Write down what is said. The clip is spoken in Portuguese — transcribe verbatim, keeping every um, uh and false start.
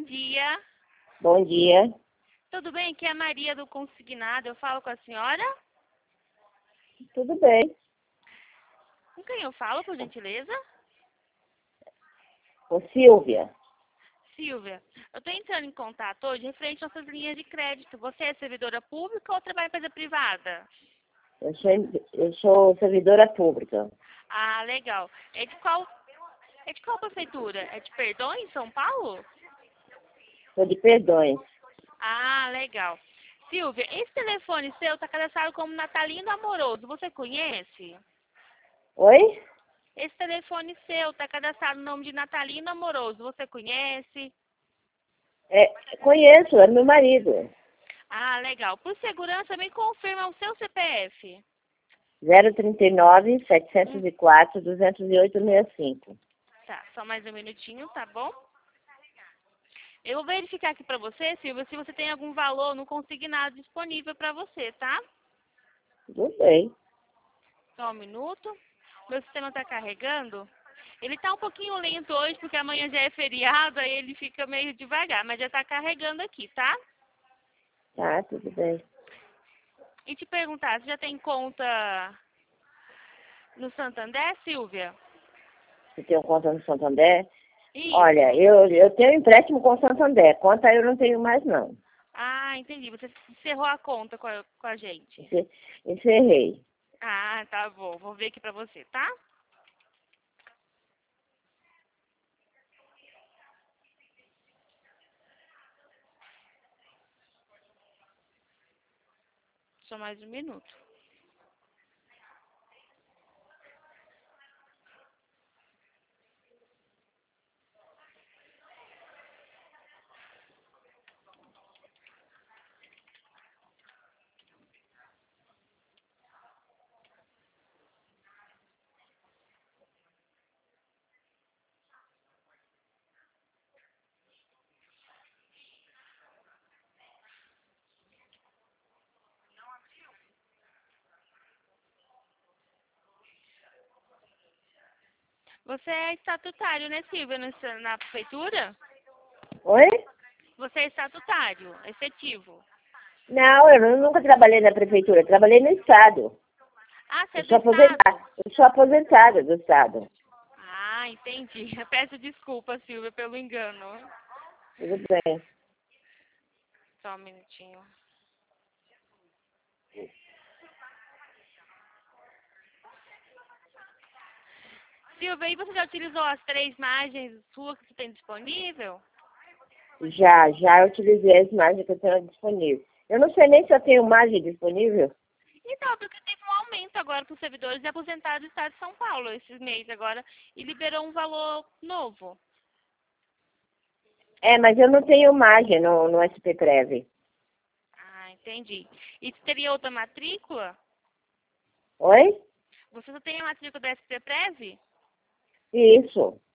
dia. Bom dia. Tudo bem? Aqui é a Maria do Consignado. Eu falo com a senhora? Tudo bem. Com quem eu falo, por gentileza? Ô, Silvia. Silvia. Eu estou entrando em contato hoje referente às nossas linhas de crédito. Você é servidora pública ou trabalha em empresa privada? Eu sou, eu sou servidora pública. Ah, legal. É de qual, é de qual prefeitura? É de Perdões, São Paulo? Sou de Perdões. Ah, legal. Silvia, esse telefone seu está cadastrado como Natalino Amoroso. Você conhece? Oi? Esse telefone seu está cadastrado no nome de Natalino Amoroso. Você conhece? É, conheço, é meu marido. Ah, legal. Por segurança, me confirma o seu C P F. zero trinta e nove, Hum, setecentos e quatro, duzentos e oito, sessenta e cinco. tá, só mais um minutinho, tá bom? Eu vou verificar aqui para você, Silvia, se você tem algum valor no consignado disponível para você, tá? Tudo bem. Só um minuto. Meu sistema está carregando. Ele está um pouquinho lento hoje, porque amanhã já é feriado, aí ele fica meio devagar, mas já está carregando aqui, tá? Tá, tudo bem. E te perguntar, você já tem conta no Santander, Silvia? Você tem conta no Santander? Olha, Isso. eu, eu tenho empréstimo com o Santander. Conta eu não tenho mais, não. Ah, entendi. Você encerrou a conta com a, com a gente. Ence- Encerrei. Ah, tá bom. Vou ver aqui pra você, tá? Só mais um minuto. Você é estatutário, né, Silvia, nessa- na prefeitura? Oi? Você é estatutário, efetivo. Não, eu nu- nunca trabalhei na prefeitura. Eu trabalhei no Estado. Ah, você é Eu do sou aposentada. Estado? Eu sou aposentada do Estado. Ah, entendi. Eu peço desculpa, Silvia, pelo engano. Tudo bem. Só um minutinho. Silvia, e você já utilizou as três margens suas que você tem disponível? Já, já utilizei as imagens que eu tenho disponível. Eu não sei nem se eu tenho margem disponível. Então, porque teve um aumento agora para os servidores e aposentados do Estado de São Paulo esses meses agora e liberou um valor novo. É, mas eu não tenho margem no, no S P Prev. Ah, entendi. E teria outra matrícula? Oi? Você só tem a matrícula da S P Prev? Isso.